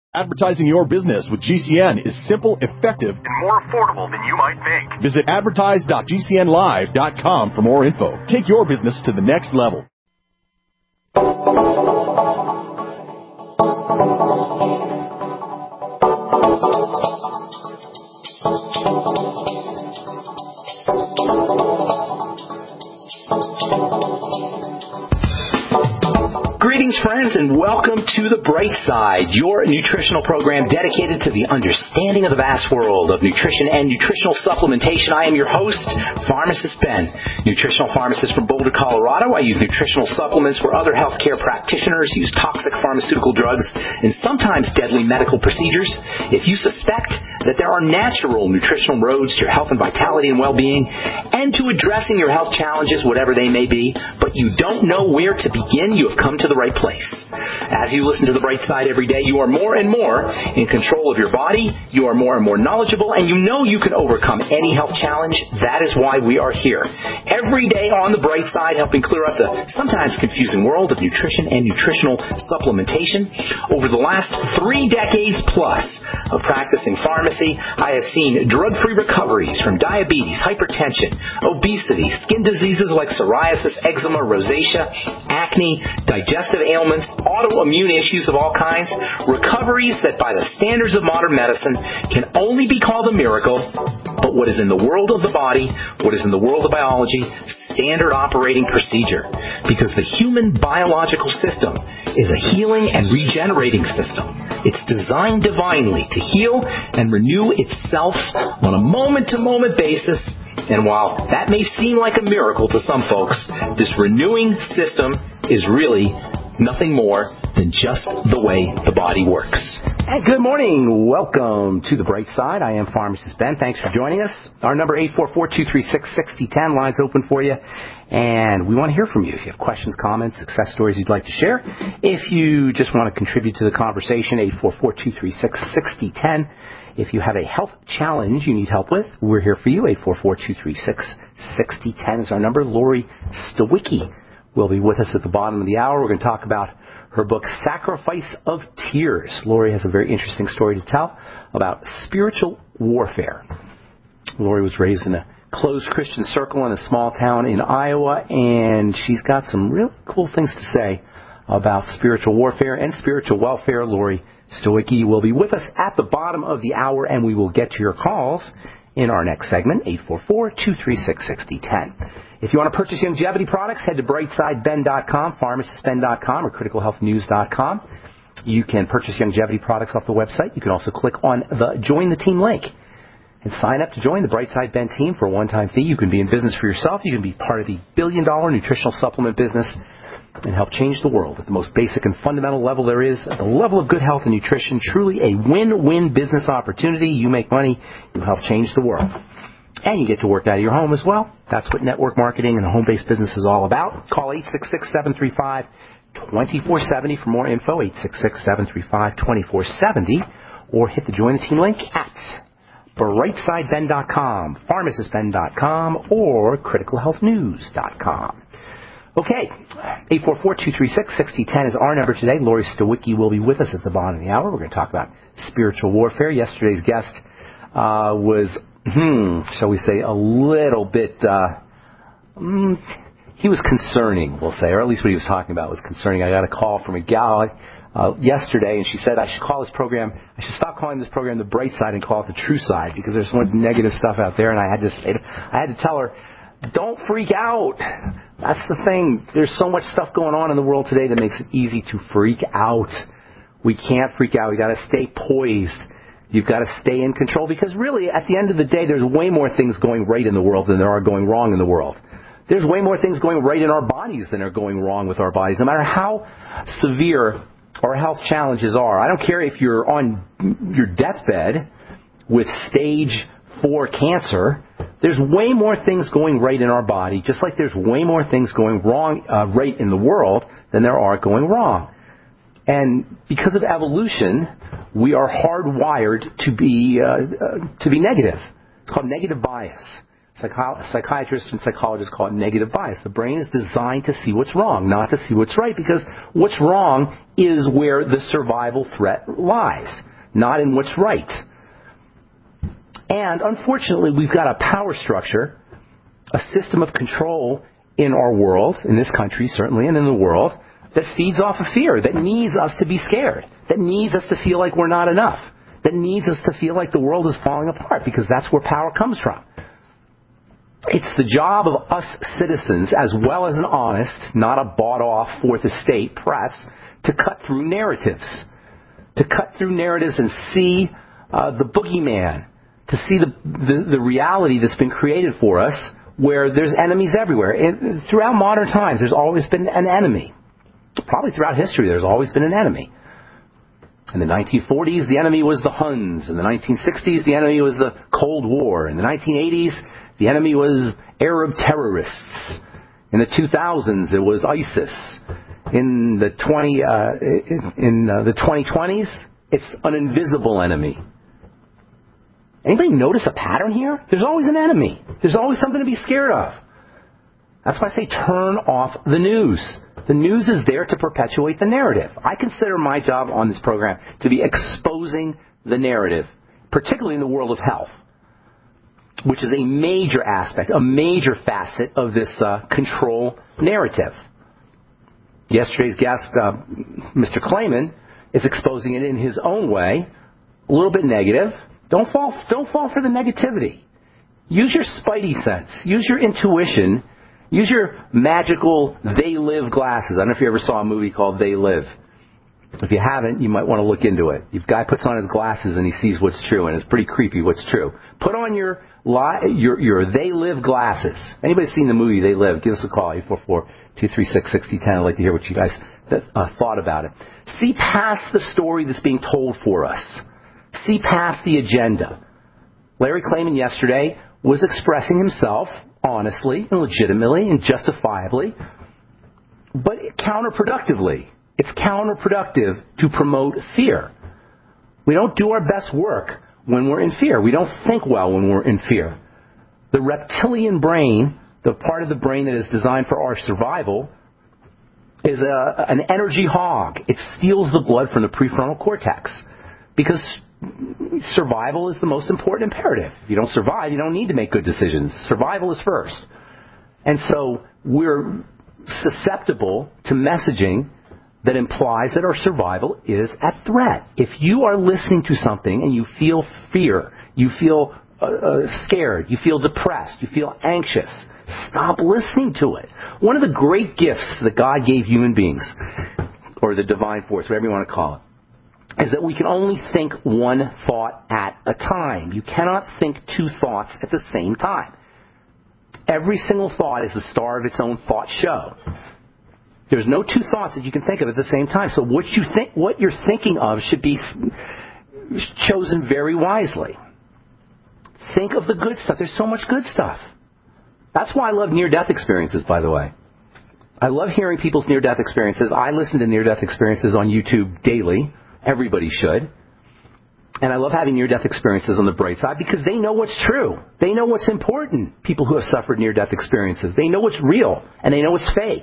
Advertising your business with GCN is simple, effective, and more affordable than you might think. Visit advertise.gcnlive.com for more info. Take your business to the next level. Greetings, friends, and welcome to The Bright Side, your nutritional program dedicated to the understanding of the vast world of nutrition and nutritional supplementation. I am your host, Pharmacist Ben, nutritional pharmacist from Boulder, Colorado. I use nutritional supplements where other healthcare practitioners use toxic pharmaceutical drugs and sometimes deadly medical procedures. If you suspect that there are natural nutritional roads to your health and vitality and well-being and to addressing your health challenges, whatever they may be, but you don't know where to begin, you have come to the right place. As you listen to The Bright Side every day, you are more and more in control of your body, you are more and more knowledgeable, and you know you can overcome any health challenge. That is why we are here. Every day on The Bright Side, helping clear up the sometimes confusing world of nutrition and nutritional supplementation. Over the last 3 decades plus of practicing pharmacy, I have seen drug-free recoveries from diabetes, hypertension, obesity, skin diseases like psoriasis, eczema, rosacea, acne, digestive ailments, autoimmune issues of all kinds, recoveries that by the standards of modern medicine can only be called a miracle, but what is in the world of the body, what is in the world of biology, standard operating procedure. Because the human biological system is a healing and regenerating system. It's designed divinely to heal and renew itself on a moment-to-moment basis. And while that may seem like a miracle to some folks, this renewing system is really nothing more than just the way the body works. And good morning. Welcome to The Bright Side. I am Pharmacist Ben. Thanks for joining us. Our number 844-236-6010. Line's open for you. And we want to hear from you. If you have questions, comments, success stories you'd like to share. If you just want to contribute to the conversation, 844-236-6010. If you have a health challenge you need help with, we're here for you. 844-236-6010 is our number. Lori Stawicki will be with us at the bottom of the hour. We're going to talk about her book, Sacrifice of Tears. Lori has a very interesting story to tell about spiritual warfare. Lori was raised in a closed Christian circle in a small town in Iowa, and she's got some really cool things to say about spiritual warfare and spiritual welfare. Lori Stawicki will be with us at the bottom of the hour, and we will get to your calls in our next segment, 844-236-6010. If you want to purchase longevity products, head to brightsideben.com, pharmacistben.com, or criticalhealthnews.com. You can purchase longevity products off the website. You can also click on the Join the Team link and sign up to join the Brightside Ben team for a one-time fee. You can be in business for yourself. You can be part of the billion-dollar nutritional supplement business and help change the world at the most basic and fundamental level there is, at the level of good health and nutrition. Truly a win-win business opportunity. You make money, you help change the world. And you get to work out of your home as well. That's what network marketing and a home-based business is all about. Call 866-735-2470 for more info, 866-735-2470, or hit the Join the Team link at brightsideben.com, pharmacistben.com, or criticalhealthnews.com. Okay, 844-236-6010 is our number today. Lori Stawicki will be with us at the bottom of the hour. We're going to talk about spiritual warfare. Yesterday's guest was, shall we say, a little bit, he was concerning, we'll say, or at least what he was talking about was concerning. I got a call from a gal yesterday, and she said I should call this program, I should stop calling this program The Bright Side and call it The True Side, because there's so much negative stuff out there, and I had to tell her, don't freak out. That's the thing. There's so much stuff going on in the world today that makes it easy to freak out. We can't freak out. We got to stay poised. You've got to stay in control, because really, at the end of the day, there's way more things going right in the world than there are going wrong in the world. There's way more things going right in our bodies than are going wrong with our bodies, no matter how severe our health challenges are. I don't care if you're on your deathbed with stage 4 cancer. There's way more things going right in our body, just like there's way more things going wrong right in the world than there are going wrong. And because of evolution, we are hardwired to be negative. It's called negative bias. Psychiatrists and psychologists call it negative bias. The brain is designed to see what's wrong, not to see what's right, because what's wrong is where the survival threat lies, not in what's right. And unfortunately, we've got a power structure, a system of control in our world, in this country certainly, and in the world, that feeds off of fear, that needs us to be scared, that needs us to feel like we're not enough, that needs us to feel like the world is falling apart, because that's where power comes from. It's the job of us citizens, as well as an honest, not a bought-off fourth estate press, to cut through narratives. To cut through narratives and see the boogeyman, to see the reality that's been created for us, where there's enemies everywhere. Throughout modern times, there's always been an enemy. Probably throughout history, there's always been an enemy. In the 1940s, the enemy was the Huns. In the 1960s, the enemy was the Cold War. In the 1980s, the enemy was Arab terrorists. In the 2000s, it was ISIS. In the 2020s, it's an invisible enemy. Anybody notice a pattern here? There's always an enemy. There's always something to be scared of. That's why I say turn off the news. The news is there to perpetuate the narrative. I consider my job on this program to be exposing the narrative, particularly in the world of health, which is a major aspect, a major facet of this control narrative. Yesterday's guest, Mr. Klayman, is exposing it in his own way, a little bit negative. Don't fall for the negativity. Use your spidey sense. Use your intuition. Use your magical They Live glasses. I don't know if you ever saw a movie called They Live. If you haven't, you might want to look into it. The guy puts on his glasses and he sees what's true, and it's pretty creepy what's true. Put on your They Live glasses. Anybody seen the movie They Live? Give us a call, 844-236-6010. I'd like to hear what you guys thought about it. See past the story that's being told for us. See past the agenda. Larry Klayman yesterday was expressing himself honestly and legitimately and justifiably, but counterproductively. It's counterproductive to promote fear. We don't do our best work when we're in fear. We don't think well when we're in fear. The reptilian brain, the part of the brain that is designed for our survival, is an energy hog. It steals the blood from the prefrontal cortex because survival is the most important imperative. If you don't survive, you don't need to make good decisions. Survival is first. And so we're susceptible to messaging that implies that our survival is at threat. If you are listening to something and you feel fear, you feel scared, you feel depressed, you feel anxious, stop listening to it. One of the great gifts that God gave human beings, or the divine force, whatever you want to call it, is that we can only think one thought at a time. You cannot think two thoughts at the same time. Every single thought is the star of its own thought show. There's no two thoughts that you can think of at the same time. So what you're thinking of should be chosen very wisely. Think of the good stuff. There's so much good stuff. That's why I love near-death experiences, by the way. I love hearing people's near-death experiences. I listen to near-death experiences on YouTube daily. Everybody should. And I love having near-death experiences on the bright side because they know what's true. They know what's important, people who have suffered near-death experiences. They know what's real, and they know what's fake.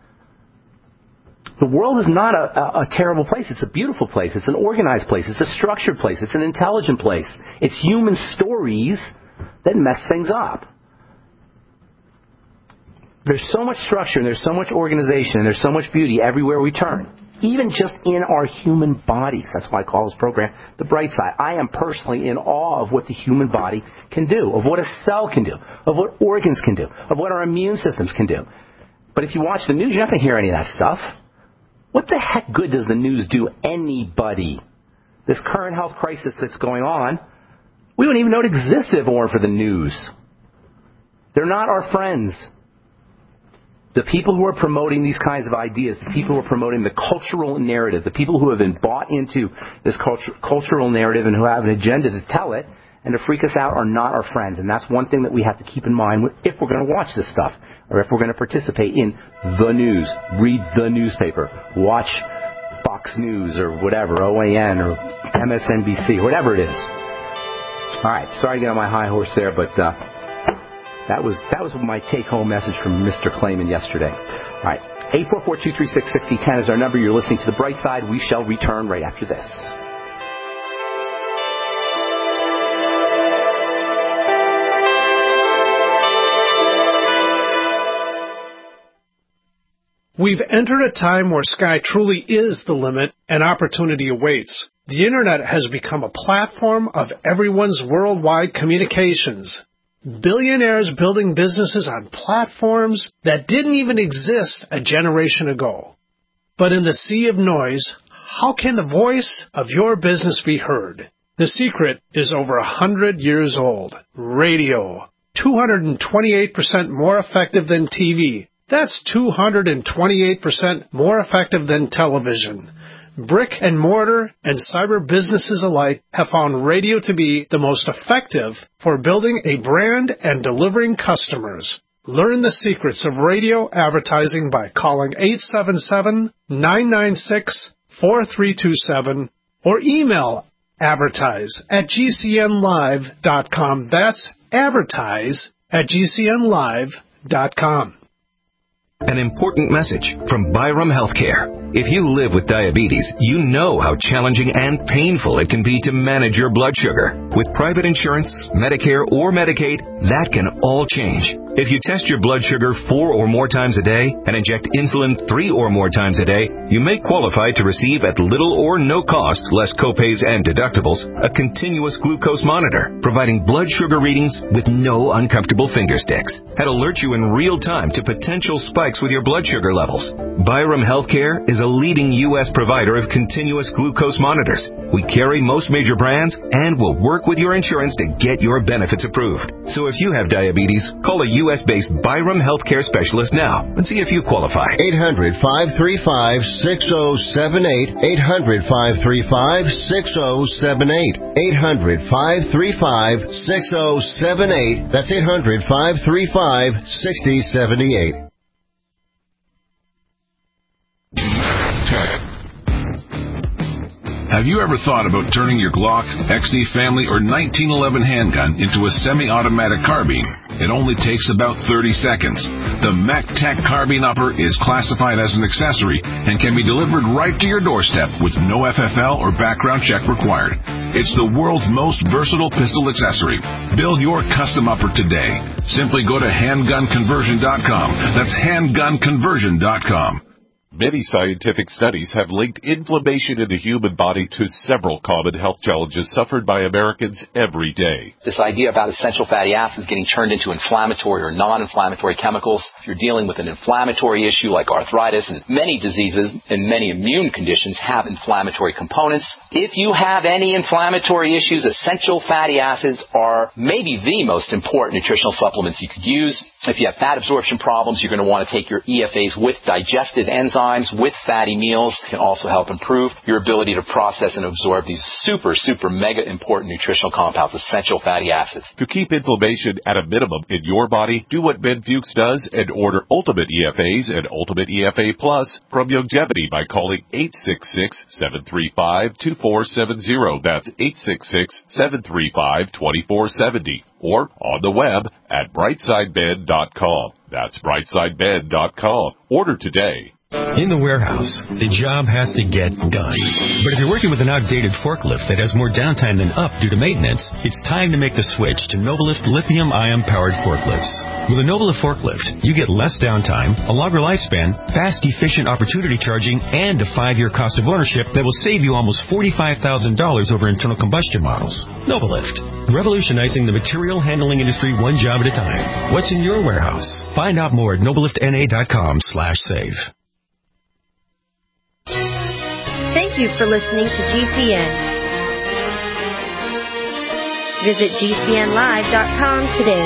The world is not a terrible place. It's a beautiful place. It's an organized place. It's a structured place. It's an intelligent place. It's human stories that mess things up. There's so much structure, and there's so much organization, and there's so much beauty everywhere we turn. Even just in our human bodies. That's why I call this program The Bright Side. I am personally in awe of what the human body can do, of what a cell can do, of what organs can do, of what our immune systems can do. But if you watch the news, you're not going to hear any of that stuff. What the heck good does the news do anybody? This current health crisis that's going on, we wouldn't even know it existed if it weren't for the news. They're not our friends. The people who are promoting these kinds of ideas, the people who are promoting the cultural narrative, the people who have been bought into this cultural narrative and who have an agenda to tell it and to freak us out are not our friends. And that's one thing that we have to keep in mind if we're going to watch this stuff or if we're going to participate in the news. Read the newspaper. Watch Fox News or whatever, OAN or MSNBC, whatever it is. All right, sorry to get on my high horse there, but That was my take-home message from Mr. Clayman yesterday. All right, 844-236-6010 is our number. You're listening to The Bright Side. We shall return right after this. We've entered a time where sky truly is the limit and opportunity awaits. The Internet has become a platform of everyone's worldwide communications. Billionaires building businesses on platforms that didn't even exist a generation ago. But in the sea of noise, how can the voice of your business be heard? The secret is over 100 years old. Radio. 228% more effective than TV. That's 228% more effective than television. Brick and mortar and cyber businesses alike have found radio to be the most effective for building a brand and delivering customers. Learn the secrets of radio advertising by calling 877-996-4327 or email advertise@gcnlive.com. That's advertise@gcnlive.com. An important message from Byram Healthcare. If you live with diabetes, you know how challenging and painful it can be to manage your blood sugar. With private insurance, Medicare, or Medicaid, that can all change. If you test your blood sugar 4 or more times a day and inject insulin 3 or more times a day, you may qualify to receive at little or no cost, less copays and deductibles, a continuous glucose monitor, providing blood sugar readings with no uncomfortable finger sticks. That alerts you in real time to potential spikes with your blood sugar levels. Byram Healthcare is a leading U.S. provider of continuous glucose monitors. We carry most major brands and will work with your insurance to get your benefits approved. So if you have diabetes, call a U.S.-based Byram Healthcare specialist now and see if you qualify. 800-535-6078. 800-535-6078. 800-535-6078. That's 800-535-6078. Have you ever thought about turning your Glock, XD Family, or 1911 handgun into a semi-automatic carbine? It only takes about 30 seconds. The MacTac Carbine Upper is classified as an accessory and can be delivered right to your doorstep with no FFL or background check required. It's the world's most versatile pistol accessory. Build your custom upper today. Simply go to handgunconversion.com. That's handgunconversion.com. Many scientific studies have linked inflammation in the human body to several common health challenges suffered by Americans every day. This idea about essential fatty acids getting turned into inflammatory or non-inflammatory chemicals. If you're dealing with an inflammatory issue like arthritis, and many diseases and many immune conditions have inflammatory components. If you have any inflammatory issues, essential fatty acids are maybe the most important nutritional supplements you could use. If you have fat absorption problems, you're going to want to take your EFAs with digestive enzymes, with fatty meals. It can also help improve your ability to process and absorb these super mega important nutritional compounds, essential fatty acids. To keep inflammation at a minimum in your body, do what Ben Fuchs does and order Ultimate EFAs and Ultimate EFA Plus from Youngevity by calling 866-735-2470. That's 866-735-2470. Or on the web at brightsidebed.com. That's brightsidebed.com. Order today. In the warehouse, the job has to get done. But if you're working with an outdated forklift that has more downtime than up due to maintenance, it's time to make the switch to Novalift lithium-ion powered forklifts. With a Novalift forklift, you get less downtime, a longer lifespan, fast, efficient opportunity charging, and a 5-year cost of ownership that will save you almost $45,000 over internal combustion models. Novalift, revolutionizing the material handling industry one job at a time. What's in your warehouse? Find out more at novaliftna.com/save. Thank you for listening to GCN. Visit GCNlive.com today.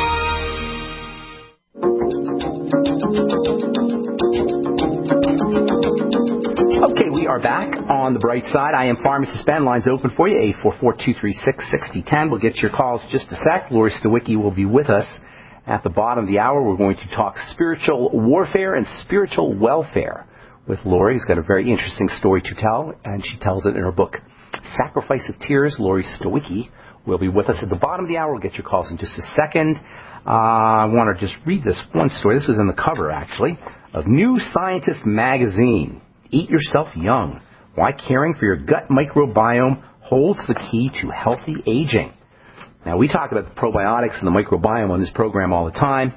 Okay, we are back on the bright side. I am Pharmacist Ben. Lines open for you, 844-236-6010. We'll get to your calls in just a sec. Lori Stawicki will be with us at the bottom of the hour. We're going to talk spiritual warfare and spiritual welfare with Lori, who's got a very interesting story to tell, and she tells it in her book, Sacrifice of Tears. Lori Stawicki will be with us at the bottom of the hour. We'll get your calls in just a second. I want to just read this one story. This was in the cover, actually, of New Scientist magazine. Eat yourself young. Why caring for your gut microbiome holds the key to healthy aging. Now, we talk about the probiotics and the microbiome on this program all the time.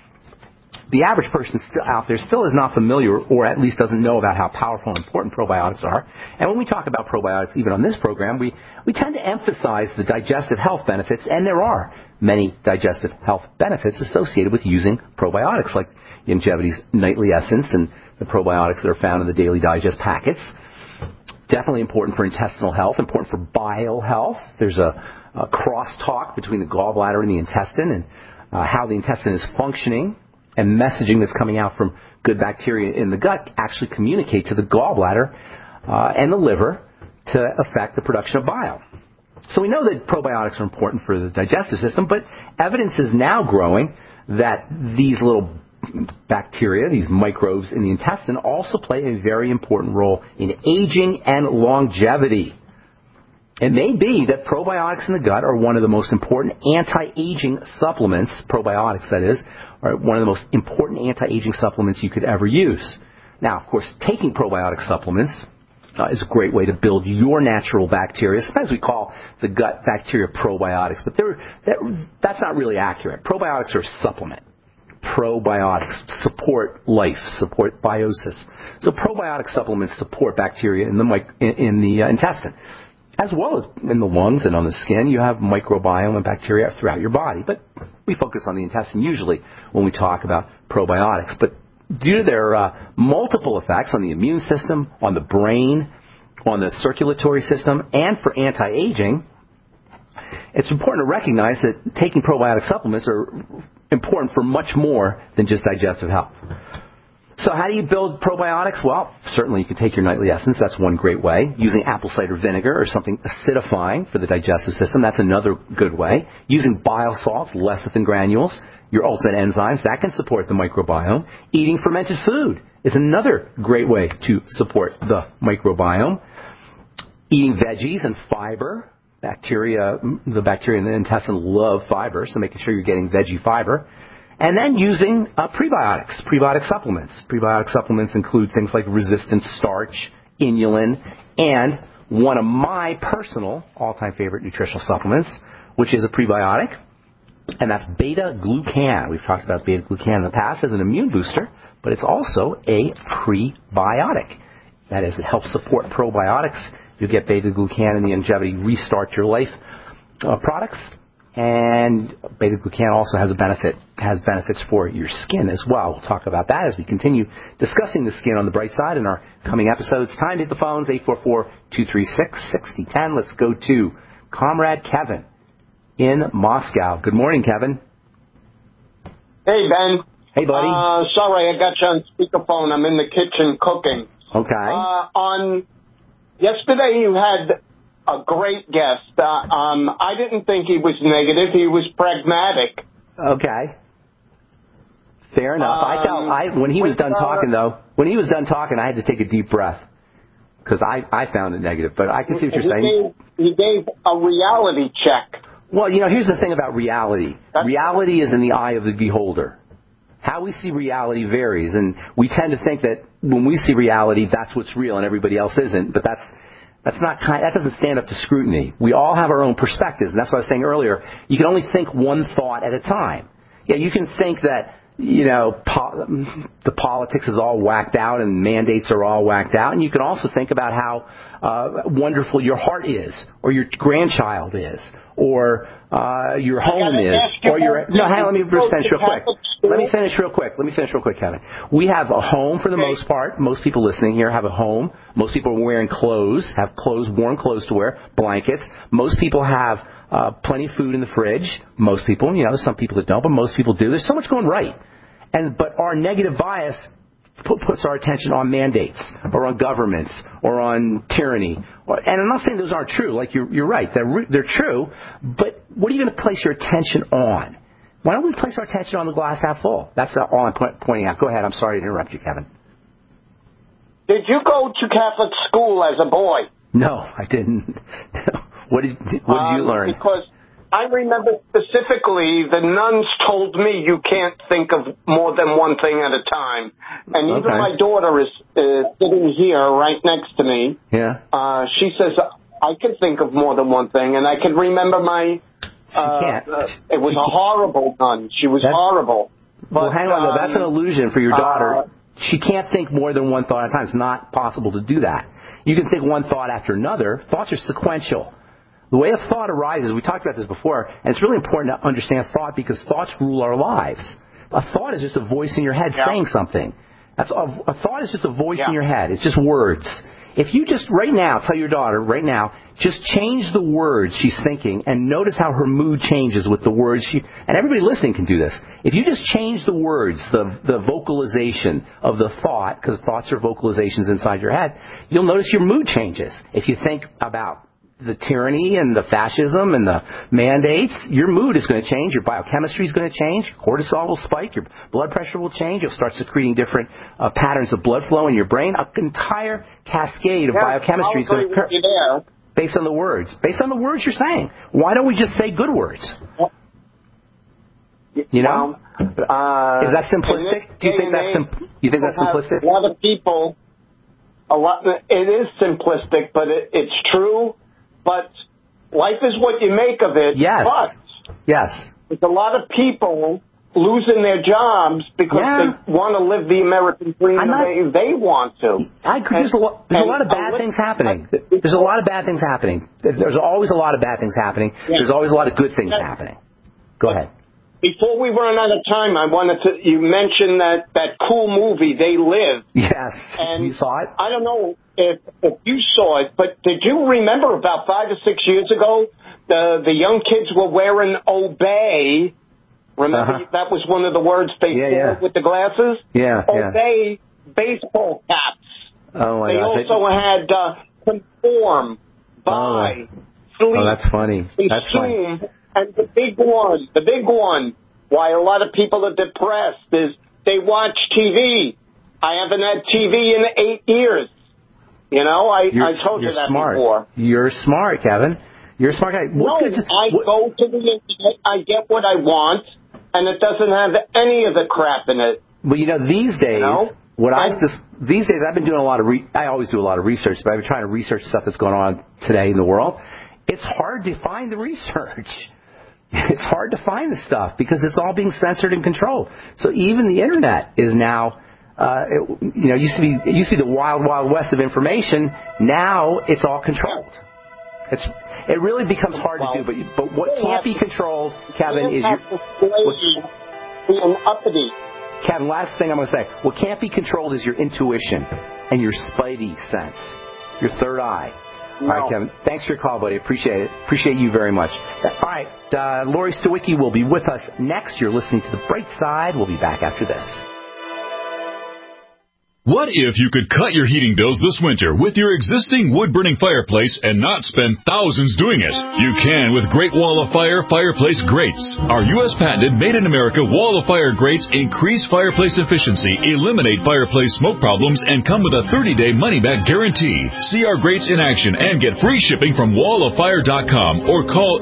The average person still out there still is not familiar, or at least doesn't know about how powerful and important probiotics are. And when we talk about probiotics, even on this program, we tend to emphasize the digestive health benefits, and there are many digestive health benefits associated with using probiotics, like Youngevity's Nightly Essence and the probiotics that are found in the Daily Digest packets. Definitely important for intestinal health, important for bile health. There's a crosstalk between the gallbladder and the intestine, and how the intestine is functioning, and messaging that's coming out from good bacteria in the gut actually communicate to the gallbladder and the liver to affect the production of bile. So we know that probiotics are important for the digestive system, but evidence is now growing that these little bacteria, these microbes in the intestine, also play a very important role in aging and longevity. It may be that probiotics in the gut are one of the most important anti-aging supplements, probiotics that is, are one of the most important anti-aging supplements you could ever use. Now, of course, taking probiotic supplements is a great way to build your natural bacteria. Sometimes we call the gut bacteria probiotics, but that's not really accurate. Probiotics are a supplement. Probiotics support life, support biosis. So probiotic supplements support bacteria in the intestine. As well as in the lungs and on the skin, you have microbiome and bacteria throughout your body. But we focus on the intestine usually when we talk about probiotics. But due to their multiple effects on the immune system, on the brain, on the circulatory system, and for anti-aging, it's important to recognize that taking probiotic supplements are important for much more than just digestive health. So how do you build probiotics? Well, certainly you can take your Nightly Essence. That's one great way. Using apple cider vinegar or something acidifying for the digestive system. That's another good way. Using bile salts, lecithin granules, your ultimate enzymes. That can support the microbiome. Eating fermented food is another great way to support the microbiome. Eating veggies and fiber. The bacteria in the intestine love fiber, so making sure you're getting veggie fiber. And then using prebiotic supplements. Prebiotic supplements include things like resistant starch, inulin, and one of my personal all-time favorite nutritional supplements, which is a prebiotic, and that's beta-glucan. We've talked about beta-glucan in the past as an immune booster, but it's also a prebiotic. That is, it helps support probiotics. You'll get beta-glucan in the Youngevity Restart Your Life products. And beta-glucan also has benefits for your skin as well. We'll talk about that as we continue discussing the skin on the bright side in our coming episodes. Time to hit the phones, 844-236-6010. Let's go to Comrade Kevin in Moscow. Good morning, Kevin. Hey, Ben. Hey, buddy. Sorry, I got you on speakerphone. I'm in the kitchen cooking. Okay. Yesterday you had a great guest. I didn't think he was negative. He was pragmatic. Okay. Fair enough. When he was done talking, I had to take a deep breath because I found it negative. But I can see what you're saying. He gave a reality check. Well, here's the thing about reality. Reality is in the eye of the beholder. How we see reality varies, and we tend to think that when we see reality, that's what's real and everybody else isn't. But that doesn't stand up to scrutiny. We all have our own perspectives, and that's what I was saying earlier. You can only think one thought at a time. Yeah, you can think that, the politics is all whacked out and mandates are all whacked out, and you can also think about how wonderful your heart is, or your grandchild is, or your home is, or your... No, let me finish real quick. Let me finish real quick, Kevin. We have a home for the most part. Most people listening here have a home. Most people are wearing clothes, have warm clothes to wear, blankets. Most people have plenty of food in the fridge. Most people, there's some people that don't, but most people do. There's so much going right. But our negative bias puts our attention on mandates or on governments or on tyranny. And I'm not saying those aren't true. Like, you're right. They're true. But what are you going to place your attention on? Why don't we place our attention on the glass half full? That's all I'm pointing out. Go ahead. I'm sorry to interrupt you, Kevin. Did you go to Catholic school as a boy? No, I didn't. What did you learn? Because I remember specifically the nuns told me you can't think of more than one thing at a time. And even my daughter is sitting here right next to me. Yeah. She says, I can think of more than one thing. And I can remember my... it was a horrible nun. She was horrible. But, well, hang on, though. That's an illusion for your daughter. She can't think more than one thought at a time. It's not possible to do that. You can think one thought after another. Thoughts are sequential. The way a thought arises, we talked about this before, and it's really important to understand thought because thoughts rule our lives. A thought is just a voice in your head saying something. A thought is just a voice in your head. It's just words. If you just right now tell your daughter, right now, just change the words she's thinking and notice how her mood changes with the words and everybody listening can do this. If you just change the words, the vocalization of the thought, because thoughts are vocalizations inside your head, you'll notice your mood changes. If you think about the tyranny and the fascism and the mandates, your mood is going to change, your biochemistry is going to change, cortisol will spike, your blood pressure will change, you'll start secreting different patterns of blood flow in your brain. An entire cascade of biochemistry is going to occur based on the words. Based on the words you're saying. Why don't we just say good words? You know? Is that simplistic? Do you think that's simplistic? A lot of people, it is simplistic, but it's true. But life is what you make of it. Yes. But there's a lot of people losing their jobs because they want to live the American dream the way they want to. I agree. There's a lot of bad things happening. There's a lot of bad things happening. There's always a lot of bad things happening. There's always a lot of good things happening. Go ahead. Before we run out of time, you mentioned that cool movie, They Live. Yes. And you saw it? I don't know if you saw it, but did you remember about 5 or 6 years ago, the young kids were wearing Obey? Remember, that was one of the words they said with the glasses? Yeah. Obey baseball caps. Oh, my gosh. They also had conform, buy, sleep, that's funny. That's funny. And the big one, why a lot of people are depressed is they watch TV. I haven't had TV in 8 years. You know, I told you that smart. before. You're smart, Kevin. You're a smart guy. I go to the internet, I get what I want, and it doesn't have any of the crap in it. Well, you know, these days, I've been doing a lot of I always do a lot of research, but I've been trying to research stuff that's going on today in the world. It's hard to find the research. It's hard to find the stuff because it's all being censored and controlled. So even the internet is now, it used to be the wild, wild west of information. Now it's all controlled. It really becomes hard to do. But what can't be controlled, Kevin, is being uppity. Kevin, last thing I'm going to say. What can't be controlled is your intuition and your spidey sense, your third eye. All right, Kevin. Thanks for your call, buddy. Appreciate it. Appreciate you very much. All right. Lori Stawicki will be with us next. You're listening to The Bright Side. We'll be back after this. What if you could cut your heating bills this winter with your existing wood-burning fireplace and not spend thousands doing it? You can with Great Wall of Fire Fireplace Grates. Our U.S. patented made-in-America Wall of Fire grates increase fireplace efficiency, eliminate fireplace smoke problems, and come with a 30-day money-back guarantee. See our grates in action and get free shipping from walloffire.com or call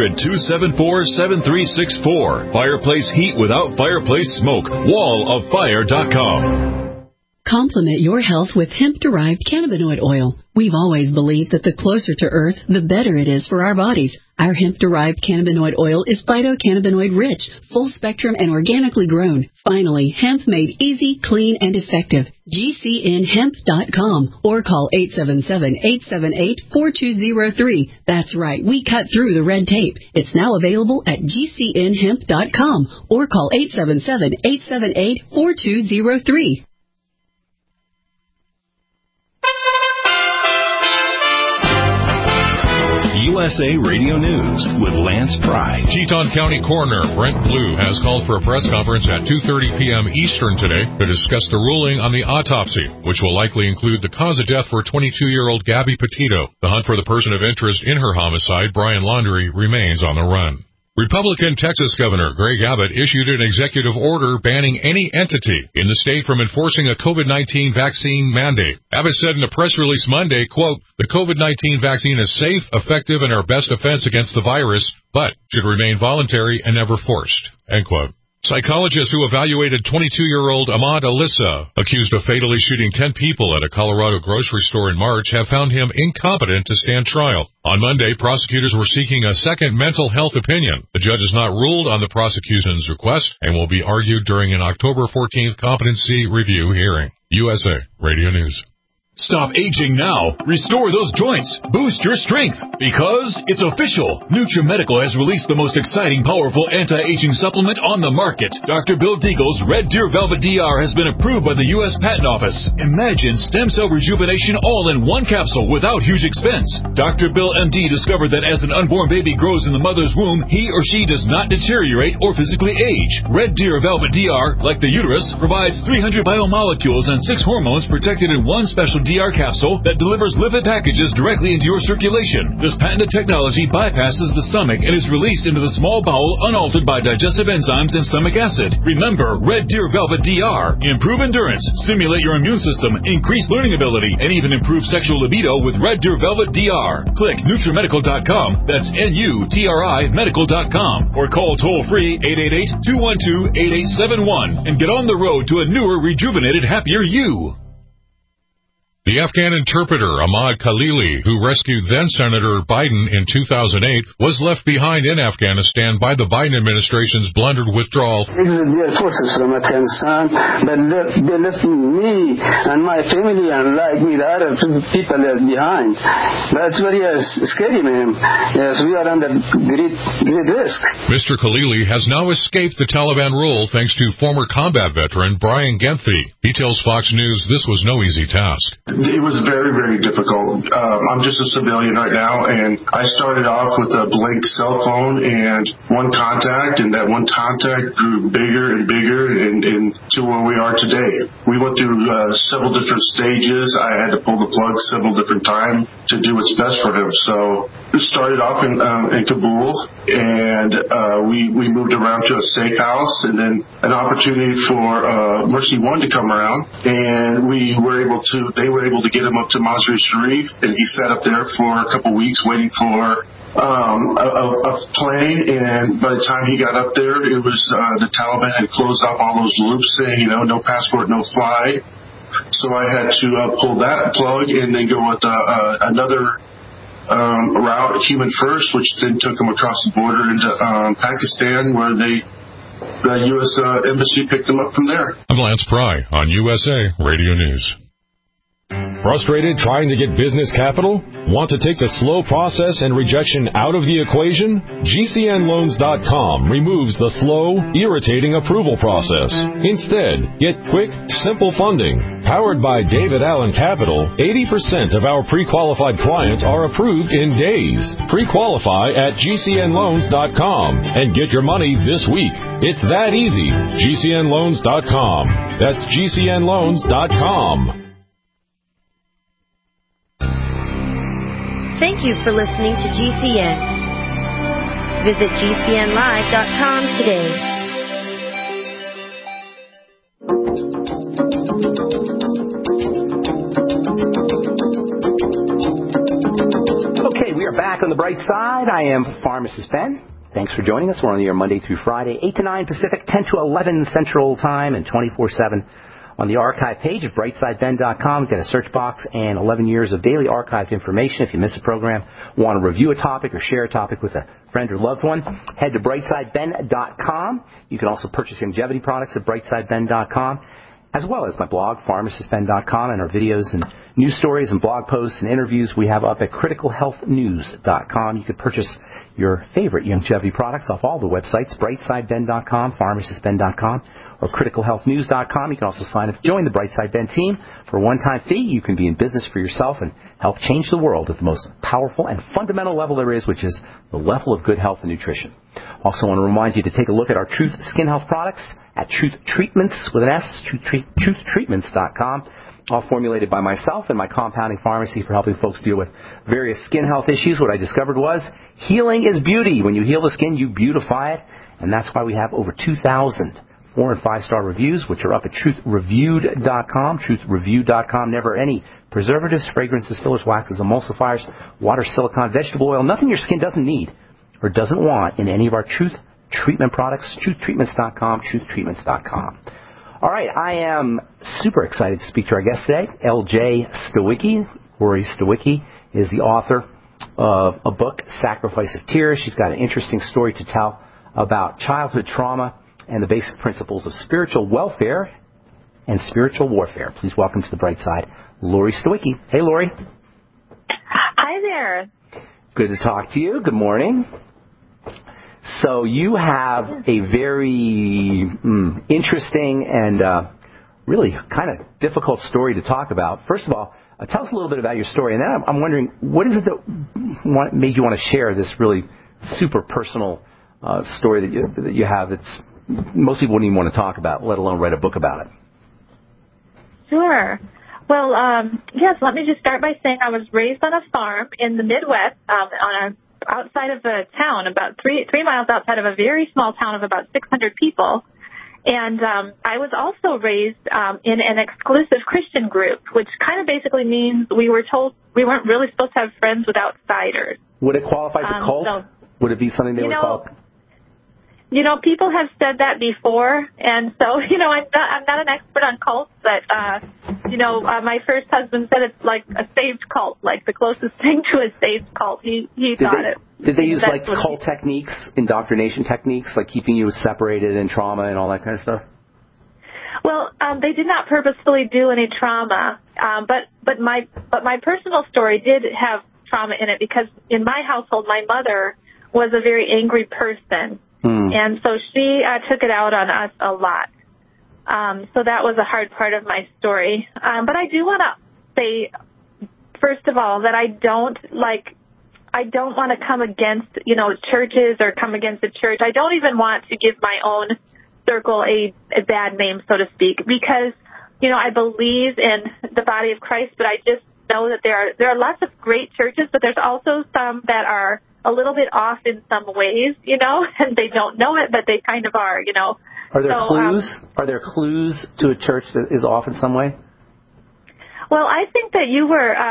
800-274-7364. Fireplace heat without fireplace smoke. walloffire.com. Complement your health with hemp-derived cannabinoid oil. We've always believed that the closer to Earth, the better it is for our bodies. Our hemp-derived cannabinoid oil is phytocannabinoid-rich, full-spectrum, and organically grown. Finally, hemp made easy, clean, and effective. GCNhemp.com or call 877-878-4203. That's right, we cut through the red tape. It's now available at GCNhemp.com or call 877-878-4203. USA Radio News with Lance Pry. Teton County Coroner Brent Blue has called for a press conference at 2:30 p.m. Eastern today to discuss the ruling on the autopsy, which will likely include the cause of death for 22-year-old Gabby Petito. The hunt for the person of interest in her homicide, Brian Laundrie, remains on the run. Republican Texas Governor Greg Abbott issued an executive order banning any entity in the state from enforcing a COVID-19 vaccine mandate. Abbott said in a press release Monday, quote, "The COVID-19 vaccine is safe, effective, and our best defense against the virus, but should remain voluntary and never forced," end quote. Psychologists who evaluated 22-year-old Ahmad Alissa, accused of fatally shooting 10 people at a Colorado grocery store in March, have found him incompetent to stand trial. On Monday, prosecutors were seeking a second mental health opinion. The judge has not ruled on the prosecution's request and will be argued during an October 14th competency review hearing. USA Radio News. Stop aging now. Restore those joints. Boost your strength. Because it's official. NutriMedical has released the most exciting, powerful anti-aging supplement on the market. Dr. Bill Deagle's Red Deer Velvet DR has been approved by the U.S. Patent Office. Imagine stem cell rejuvenation all in one capsule without huge expense. Dr. Bill MD discovered that as an unborn baby grows in the mother's womb, he or she does not deteriorate or physically age. Red Deer Velvet DR, like the uterus, provides 300 biomolecules and 6 hormones protected in one special DR capsule that delivers lipid packages directly into your circulation. This patented technology bypasses the stomach and is released into the small bowel unaltered by digestive enzymes and stomach acid. Remember, Red Deer Velvet DR. Improve endurance, stimulate your immune system, increase learning ability, and even improve sexual libido with Red Deer Velvet DR. Click NutriMedical.com, that's NUTRI medical.com, or call toll-free 888-212-8871 and get on the road to a newer, rejuvenated, happier you. The Afghan interpreter Ahmad Khalili, who rescued then-Senator Biden in 2008, was left behind in Afghanistan by the Biden administration's blundered withdrawal. Their forces from Afghanistan, but they left me and my family and like me, the other people left behind. That's very scary, man. Yes, we are under great risk. Mr. Khalili has now escaped the Taliban rule thanks to former combat veteran Brian Genthi. He tells Fox News this was no easy task. It was very, very difficult. I'm just a civilian right now, and I started off with a blank cell phone and one contact, and that one contact grew bigger and bigger and to where we are today. We went through several different stages. I had to pull the plug several different times to do what's best for him. So we started off in Kabul, and we moved around to a safe house, and then an opportunity for Mercy One to come around, and they were able to get him up to Mazar-e Sharif, and he sat up there for a couple weeks waiting for a plane, and by the time he got up there, it was the Taliban had closed off all those loops saying, no passport, no fly. So I had to pull that plug and then go with another route, Human First, which then took him across the border into Pakistan, where the U.S. Embassy picked him up from there. I'm Lance Pry on USA Radio News. Frustrated trying to get business capital? Want to take the slow process and rejection out of the equation? GCNloans.com removes the slow, irritating approval process. Instead, get quick, simple funding. Powered by David Allen Capital, 80% of our pre-qualified clients are approved in days. Pre-qualify at GCNloans.com and get your money this week. It's that easy. GCNloans.com. That's GCNloans.com. Thank you for listening to GCN. Visit GCNlive.com today. Okay, we are back on the bright side. I am Pharmacist Ben. Thanks for joining us. We're on the air Monday through Friday, 8 to 9 Pacific, 10 to 11 Central Time, and 24/7 on the archive page at brightsideben.com. We've got a search box and 11 years of daily archived information. If you miss a program, want to review a topic or share a topic with a friend or loved one, head to brightsideben.com. You can also purchase longevity products at brightsideben.com, as well as my blog, pharmacistben.com, and our videos and news stories and blog posts and interviews we have up at criticalhealthnews.com. You can purchase your favorite longevity products off all the websites, brightsideben.com, pharmacistben.com, or criticalhealthnews.com. You can also sign up to join the Brightside Ben team. For a one-time fee, you can be in business for yourself and help change the world at the most powerful and fundamental level there is, which is the level of good health and nutrition. Also want to remind you to take a look at our Truth Skin Health products at Truth Treatments with an S, truthtreatments.com. all formulated by myself and my compounding pharmacy for helping folks deal with various skin health issues. What I discovered was healing is beauty. When you heal the skin, you beautify it, and that's why we have over 2,000 4- and 5-star reviews, which are up at truthreviewed.com, truthreviewed.com. Never any preservatives, fragrances, fillers, waxes, emulsifiers, water, silicone, vegetable oil, nothing your skin doesn't need or doesn't want in any of our Truth Treatment products. Truthtreatments.com, truthtreatments.com. All right, I am super excited to speak to our guest today, L.J. Stawicki. Lori Stawicki is the author of a book, Sacrifice of Tears. She's got an interesting story to tell about childhood trauma and the basic principles of spiritual welfare and spiritual warfare. Please welcome to the bright side, Lori Stawicki. Hey, Lori. Hi there. Good to talk to you. Good morning. So you have a very interesting and really kind of difficult story to talk about. First of all, tell us a little bit about your story, and then I'm wondering, what is it that made you want to share this really super personal story that you have that's most people wouldn't even want to talk about, let alone write a book about it? Sure. Well, yes, let me just start by saying I was raised on a farm in the Midwest outside of a town, about 3 miles outside of a very small town of about 600 people. And I was also raised in an exclusive Christian group, which kind of basically means we were told we weren't really supposed to have friends with outsiders. Would it qualify as a cult? Would it be something they would call? You know, people have said that before, and so, you know, I'm not an expert on cults, but, my first husband said it's like a saved cult, like the closest thing to a saved cult. He thought it. Did they use, like, cult techniques, indoctrination techniques, like keeping you separated and trauma and all that kind of stuff? Well, they did not purposefully do any trauma, but my personal story did have trauma in it because in my household, my mother was a very angry person. And so she took it out on us a lot. So that was a hard part of my story. But I do want to say, first of all, that I don't want to come against, churches or come against the church. I don't even want to give my own circle a bad name, so to speak, because, I believe in the body of Christ, but I just know that there are lots of great churches, but there's also some that are a little bit off in some ways, and they don't know it, but they kind of are, Are there clues? Are there clues to a church that is off in some way? Well, I think that you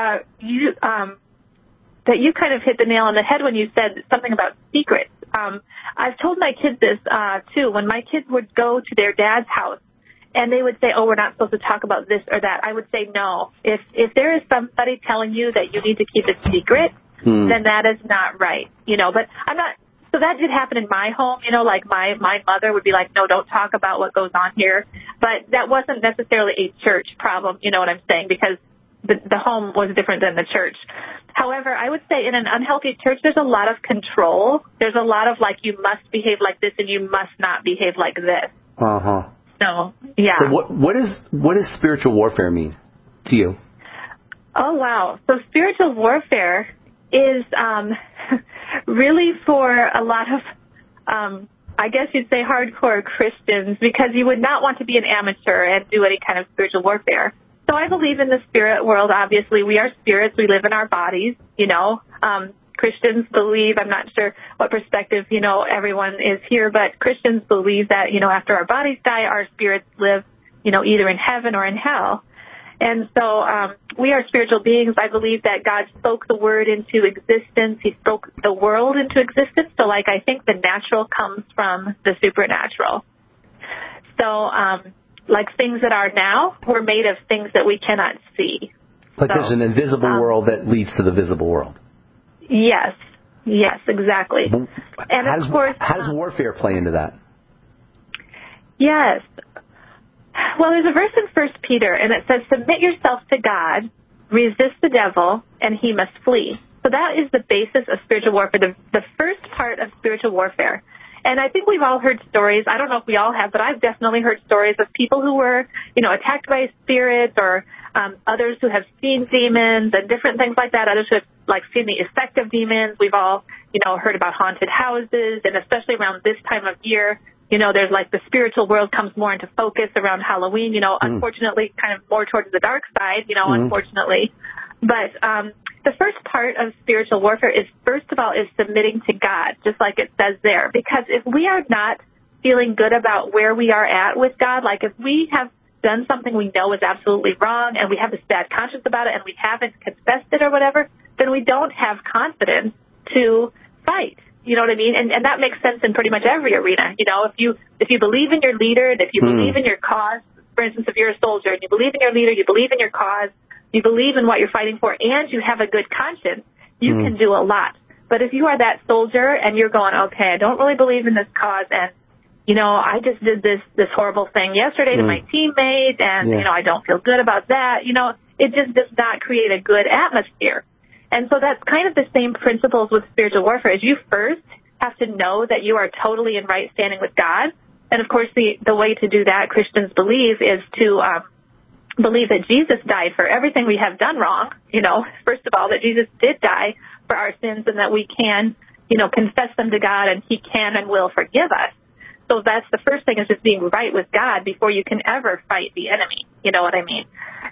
kind of hit the nail on the head when you said something about secrets. I've told my kids this, too. When my kids would go to their dad's house and they would say, oh, we're not supposed to talk about this or that, I would say no. If there is somebody telling you that you need to keep a secret, then that is not right, but I'm not. So that did happen in my home, like my mother would be like, no, don't talk about what goes on here. But that wasn't necessarily a church problem, you know what I'm saying, because the home was different than the church. However, I would say in an unhealthy church, there's a lot of control. There's a lot of like, you must behave like this and you must not behave like this. Uh-huh. So, yeah. So what does spiritual warfare mean to you? Oh, wow. So spiritual warfare is really for a lot of, I guess you'd say hardcore Christians, because you would not want to be an amateur and do any kind of spiritual warfare. So I believe in the spirit world. Obviously, we are spirits. We live in our bodies, Christians believe, I'm not sure what perspective, everyone is here, but Christians believe that, after our bodies die, our spirits live, either in heaven or in hell. And so we are spiritual beings. I believe that God spoke the word into existence. He spoke the world into existence. So, I think the natural comes from the supernatural. So, things that are now were made of things that we cannot see. There's an invisible world that leads to the visible world. Yes, exactly. And of course, how does warfare play into that? Yes. Well, there's a verse in 1 Peter, and it says, submit yourself to God, resist the devil, and he must flee. So that is the basis of spiritual warfare, the first part of spiritual warfare. And I think we've all heard stories. I don't know if we all have, but I've definitely heard stories of people who were, attacked by spirits, or others who have seen demons and different things like that. Others who have, seen the effect of demons. We've all, heard about haunted houses, and especially around this time of year, You know, there's like the spiritual world comes more into focus around Halloween, you know, unfortunately kind of more towards the dark side, you know, unfortunately. But the first part of spiritual warfare is, first of all, is submitting to God, just like it says there. Because if we are not feeling good about where we are at with God, like if we have done something we know is absolutely wrong and we have this bad conscience about it and we haven't confessed it or whatever, then we don't have confidence to fight. You know what I mean? And that makes sense in pretty much every arena. You know, if you believe in your leader, and if you believe in your cause, for instance, if you're a soldier and you believe in your leader, you believe in your cause, you believe in what you're fighting for, and you have a good conscience, you can do a lot. But if you are that soldier and you're going, okay, I don't really believe in this cause, and, you know, I just did this horrible thing yesterday to my teammate, and, you know, I don't feel good about that, you know, it just does not create a good atmosphere. And so that's kind of the same principles with spiritual warfare, is you first have to know that you are totally in right standing with God. And, of course, the way to do that, Christians believe, is to believe that Jesus died for everything we have done wrong. You know, first of all, that Jesus did die for our sins and that we can, you know, confess them to God and he can and will forgive us. So that's the first thing, is just being right with God before you can ever fight the enemy. You know what I mean?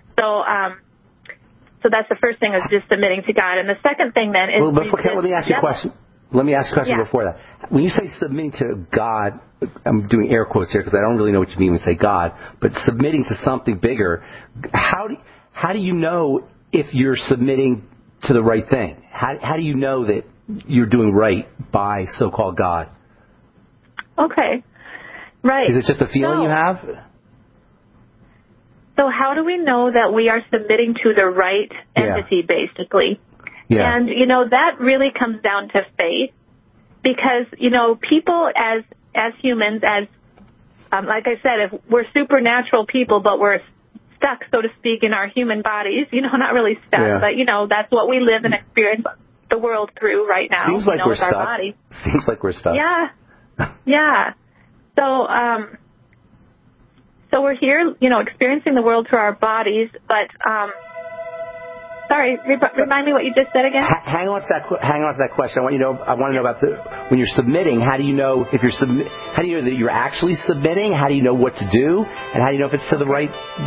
So that's the first thing, is just submitting to God. And the second thing then is... Well, let me ask you a question. Let me ask you a question before that. When you say submitting to God, I'm doing air quotes here because I don't really know what you mean when you say God, but submitting to something bigger, how do you know if you're submitting to the right thing? How do you know that you're doing right by so-called God? Okay. Right. Is it just a feeling you have? So how do we know that we are submitting to the right entity, basically? Yeah. And, you know, that really comes down to faith, because, you know, people as humans, like I said, if we're supernatural people, but we're stuck, so to speak, in our human bodies, you know, not really stuck, but, you know, that's what we live and experience the world through right now. Seems like we're stuck. Our body. Seems like we're stuck. Yeah. Yeah. So we're here, you know, experiencing the world through our bodies, but, sorry, remind me what you just said again? Hang on to that question. I want to know about when you're submitting, how do you know if how do you know that you're actually submitting? How do you know what to do? And how do you know if it's to the right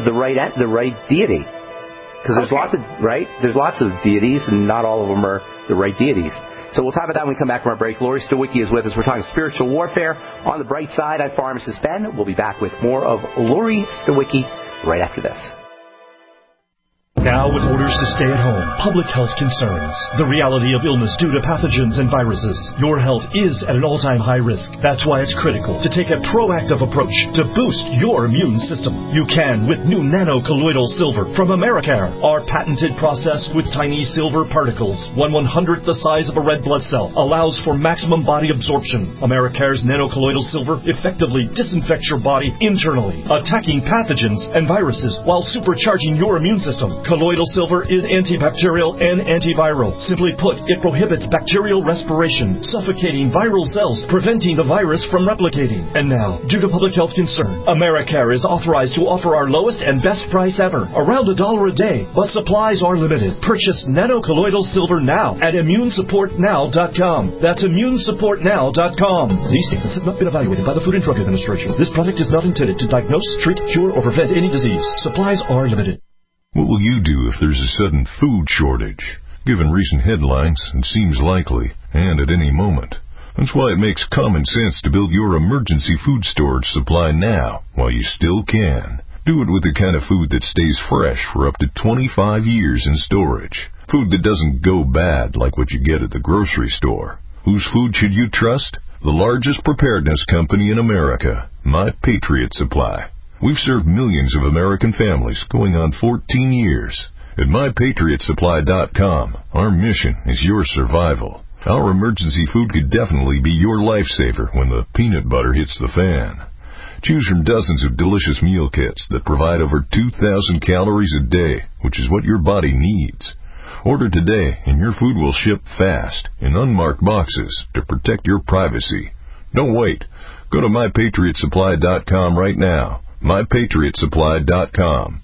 deity? Because there's lots of deities, and not all of them are the right deities. So we'll talk about that when we come back from our break. Lori Stawicki is with us. We're talking spiritual warfare on the bright side. I'm Pharmacist Ben. We'll be back with more of Lori Stawicki right after this. Now, with orders to stay at home, public health concerns, the reality of illness due to pathogens and viruses, your health is at an all-time high risk. That's why it's critical to take a proactive approach to boost your immune system. You can with new nano-colloidal silver from Americare. Our patented process with tiny silver particles, 1/100th the size of a red blood cell, allows for maximum body absorption. Americare's nano-colloidal silver effectively disinfects your body internally, attacking pathogens and viruses while supercharging your immune system. Colloidal silver is antibacterial and antiviral. Simply put, it prohibits bacterial respiration, suffocating viral cells, preventing the virus from replicating. And now, due to public health concern, Americare is authorized to offer our lowest and best price ever, around $1 a day, but supplies are limited. Purchase nano-colloidal silver now at immunesupportnow.com. That's immunesupportnow.com. These statements have not been evaluated by the Food and Drug Administration. This product is not intended to diagnose, treat, cure, or prevent any disease. Supplies are limited. What will you do if there's a sudden food shortage? Given recent headlines, it seems likely, and at any moment. That's why it makes common sense to build your emergency food storage supply now, while you still can. Do it with the kind of food that stays fresh for up to 25 years in storage. Food that doesn't go bad like what you get at the grocery store. Whose food should you trust? The largest preparedness company in America, My Patriot Supply. We've served millions of American families going on 14 years. At MyPatriotSupply.com, our mission is your survival. Our emergency food could definitely be your lifesaver when the peanut butter hits the fan. Choose from dozens of delicious meal kits that provide over 2,000 calories a day, which is what your body needs. Order today and your food will ship fast in unmarked boxes to protect your privacy. Don't wait. Go to MyPatriotSupply.com right now. MyPatriotSupply.com.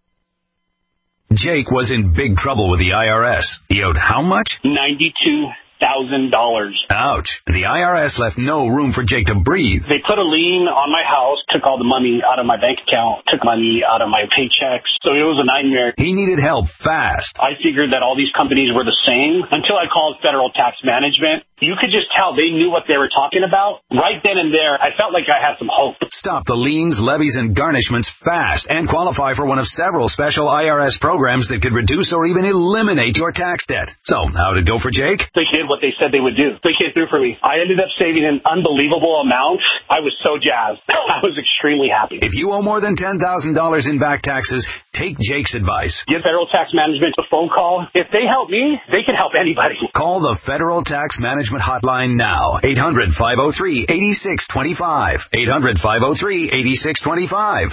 Jake was in big trouble with the IRS. He owed how much? $92,000. Ouch. The IRS left no room for Jake to breathe. They put a lien on my house, took all the money out of my bank account, took money out of my paychecks. So it was a nightmare. He needed help fast. I figured that all these companies were the same until I called Federal Tax Management. You could just tell they knew what they were talking about. Right then and there, I felt like I had some hope. Stop the liens, levies, and garnishments fast and qualify for one of several special IRS programs that could reduce or even eliminate your tax debt. So, how did it go for Jake? They did what they said they would do. They came through for me. I ended up saving an unbelievable amount. I was so jazzed. I was extremely happy. If you owe more than $10,000 in back taxes, take Jake's advice. Give Federal Tax Management a phone call. If they help me, they can help anybody. Call the Federal Tax Management hotline now. 800-503-8625. 800-503-8625.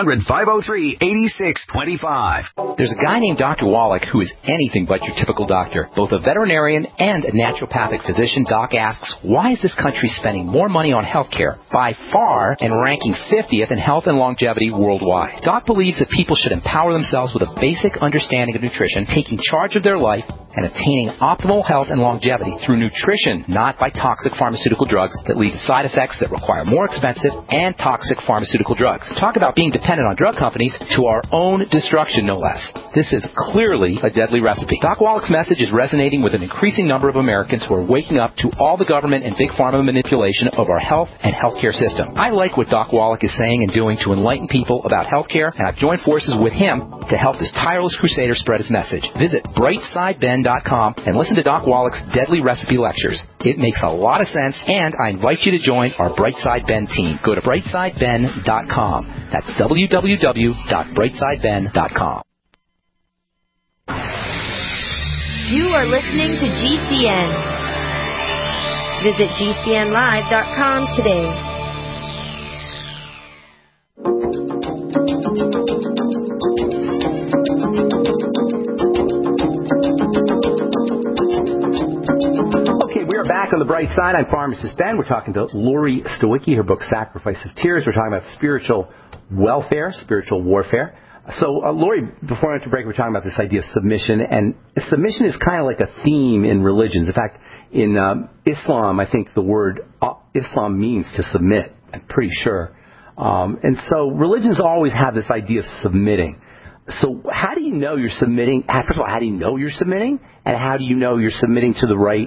800-503-8625. There's a guy named Dr. Wallach who is anything but your typical doctor. Both a veterinarian and a naturopathic physician, Doc asks, why is this country spending more money on healthcare by far and ranking 50th in health and longevity worldwide? Doc believes that people should empower themselves with a basic understanding of nutrition, taking charge of their life, and attaining optimal health and longevity through nutrition, not by toxic pharmaceutical drugs that lead to side effects that require more expensive and toxic pharmaceutical drugs. Talk about being dependent on drug companies to our own destruction, no less. This is clearly a deadly recipe. Doc Wallach's message is resonating with an increasing number of Americans who are waking up to all the government and big pharma manipulation of our health and healthcare system. I like what Doc Wallach is saying and doing to enlighten people about healthcare, and I've joined forces with him to help this tireless crusader spread his message. Visit brightsideben.com and listen to Doc Wallach's Deadly Recipe Lectures. It makes a lot of sense, and I invite you to join our Brightside Ben team. Go to brightsideben.com. That's www.brightsideben.com. You are listening to GCN. Visit GCNlive.com today. Back on the bright side, I'm Pharmacist Ben. We're talking to Lori Stowicki, her book Sacrifice of Tears. We're talking about spiritual welfare, spiritual warfare. So, Lori, before I went to break, we're talking about this idea of submission, and submission is kind of like a theme in religions. In fact, in Islam, I think the word Islam means to submit, I'm pretty sure. And so religions always have this idea of submitting. So how do you know you're submitting? First of all, how do you know you're submitting? And how do you know you're submitting to the right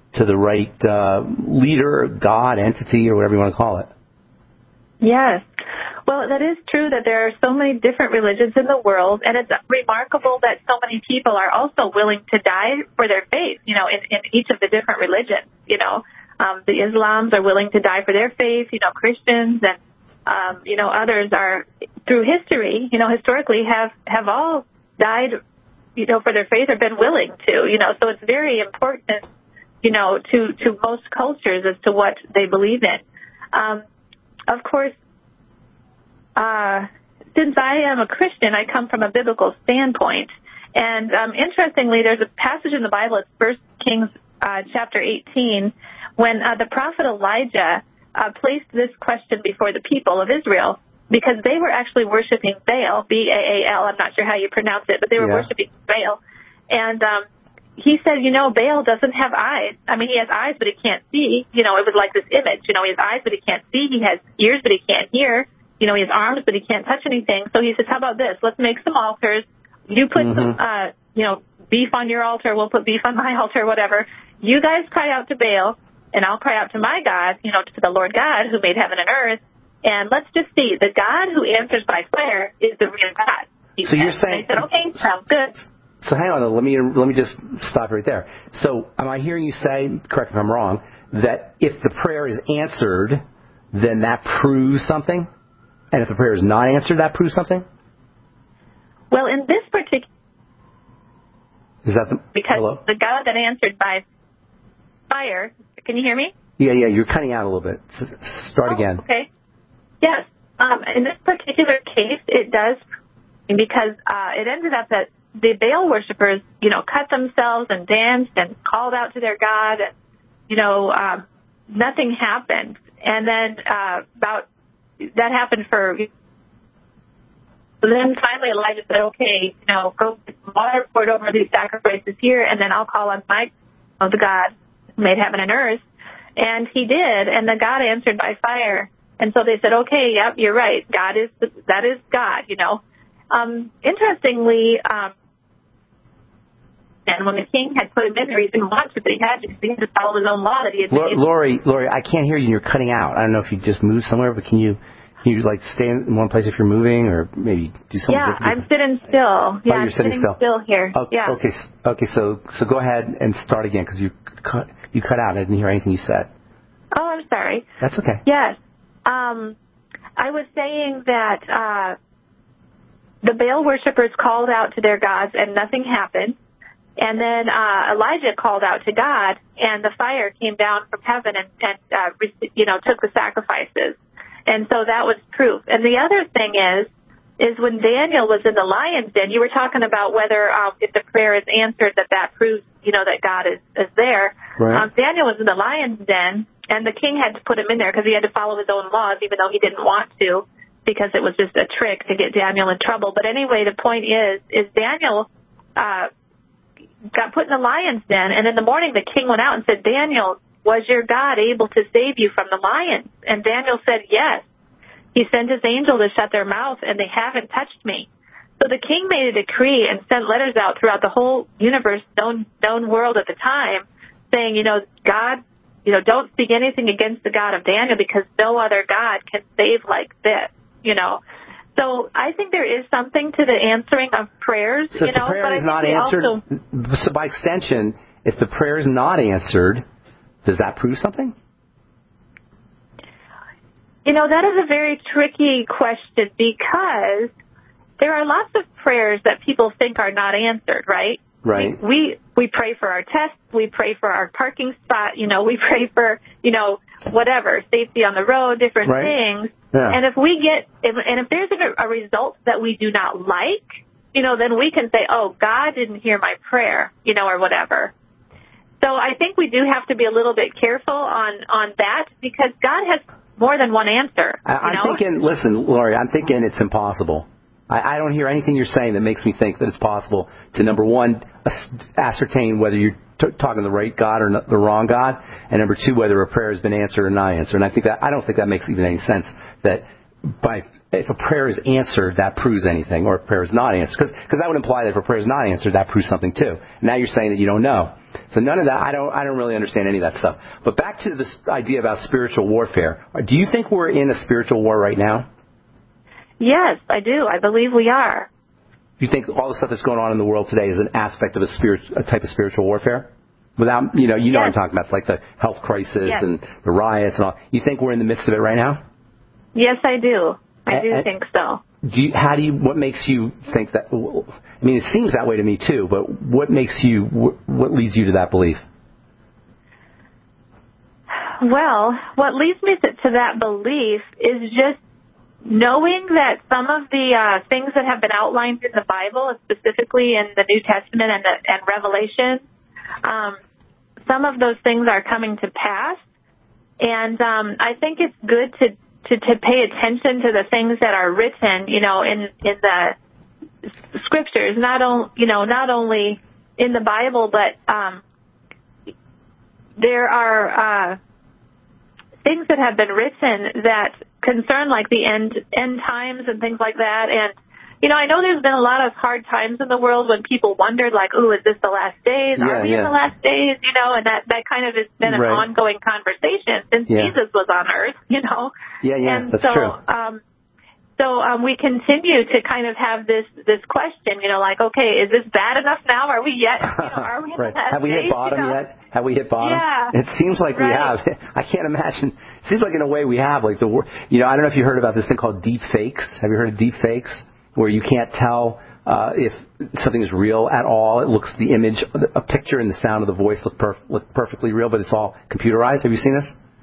leader, God, entity, or whatever you want to call it? Yes. Well, that is true that there are so many different religions in the world, and it's remarkable that so many people are also willing to die for their faith, in each of the different religions. The Islams are willing to die for their faith, Christians and, others are, through history, historically have all died, for their faith or been willing to, so it's very important to most cultures as to what they believe in. Of course, since I am a Christian, I come from a biblical standpoint. And interestingly, there's a passage in the Bible, it's 1 Kings chapter 18, when the prophet Elijah placed this question before the people of Israel, because they were actually worshiping Baal, B-A-A-L, I'm not sure how you pronounce it, but they were worshiping Baal. And he said, Baal doesn't have eyes. I mean, he has eyes, but he can't see. It was like this image. He has eyes, but he can't see. He has ears, but he can't hear. He has arms, but he can't touch anything. So he says, how about this? Let's make some altars. You put some, beef on your altar. We'll put beef on my altar, whatever. You guys cry out to Baal, and I'll cry out to my God, to the Lord God who made heaven and earth. And let's just see. The God who answers by fire is the real God. So you're saying... And I said, okay, sounds good. So hang on, let me just stop right there. So am I hearing you say, correct me if I'm wrong, that if the prayer is answered, then that proves something? And if the prayer is not answered, that proves something? Well, in this particular... Is that because the God that answered by fire... Can you hear me? Yeah, you're cutting out a little bit. Start again. Okay. Yes. In this particular case, it does, because it ended up that the Baal worshippers, cut themselves and danced and called out to their God, and, nothing happened. And then that happened for... Then finally Elijah said, okay, go get some water, pour it over these sacrifices here, and then I'll call on the God made heaven and earth. And he did, and the God answered by fire. And so they said, okay, yep, you're right. That is God, you know. Interestingly, and when the king had put him in there, he didn't want to, but he had to follow his own law that he had made. Lori, I can't hear you. You're cutting out. I don't know if you just moved somewhere, but can you like stay in one place if you're moving, or maybe do something different? Yeah, I'm sitting still. Yeah, you're sitting still here. Okay, yeah. Okay. So go ahead and start again, because you cut out. I didn't hear anything you said. Oh, I'm sorry. That's okay. Yes. I was saying that the Baal worshippers called out to their gods and nothing happened. And then Elijah called out to God, and the fire came down from heaven and took the sacrifices. And so that was proof. And the other thing is when Daniel was in the lion's den, you were talking about whether if the prayer is answered, that proves, that God is there. Right. Daniel was in the lion's den, and the king had to put him in there because he had to follow his own laws, even though he didn't want to, because it was just a trick to get Daniel in trouble. But anyway, the point is Daniel got put in the lion's den, and in the morning the king went out and said, Daniel, was your God able to save you from the lions? And Daniel said, yes. He sent his angel to shut their mouth, and they haven't touched me. So the king made a decree and sent letters out throughout the whole universe, known world at the time, saying, God, don't speak anything against the God of Daniel, because no other God can save like this, So I think there is something to the answering of prayers. So if the prayer is not answered, so by extension, if the prayer is not answered, does that prove something? That is a very tricky question, because there are lots of prayers that people think are not answered, right? Right. We pray for our tests. We pray for our parking spot. We pray for, whatever, safety on the road, different things. Yeah. And if there's a result that we do not like, then we can say, oh, God didn't hear my prayer, or whatever. So I think we do have to be a little bit careful on that, because God has more than one answer. I'm thinking, listen, Lori, I'm thinking it's impossible. I don't hear anything you're saying that makes me think that it's possible to, number one, ascertain whether you're talking the right God or the wrong God, and number two, whether a prayer has been answered or not answered. And I don't think that makes even any sense, that if a prayer is answered, that proves anything, or if a prayer is not answered. Because that would imply that if a prayer is not answered, that proves something too. Now you're saying that you don't know. So none of that, I don't really understand any of that stuff. But back to this idea about spiritual warfare. Do you think we're in a spiritual war right now? Yes, I do. I believe we are. Do you think all the stuff that's going on in the world today is an aspect of a type of spiritual warfare? Without, what I'm talking about, like the health crisis and the riots and all. You think we're in the midst of it right now? Yes, I do. I do think so. What makes you think that? I mean, it seems that way to me too, but what leads you to that belief? Well, what leads me to that belief is just knowing that some of the things that have been outlined in the Bible, specifically in the New Testament and Revelation, some of those things are coming to pass. And I think it's good to pay attention to the things that are written, in the scriptures, not only in the Bible, but there are things that have been written that concern like the end times and things like that. And I know there's been a lot of hard times in the world when people wondered, like, "Ooh, is this the last days? Are we in the last days?" And that kind of has been an ongoing conversation since Jesus was on Earth. And that's true. So we continue to kind of have this question, like, okay, is this bad enough now? Are we yet? Are we in the last Have we hit days, bottom yet? Have we hit bottom? Yeah. It seems like we have. I can't imagine. It seems like in a way we have. Like I don't know if you heard about this thing called deep fakes. Have you heard of deep fakes? Where you can't tell if something is real at all. It looks, the image, a picture and the sound of the voice look perfectly real, but it's all computerized. Have you seen this?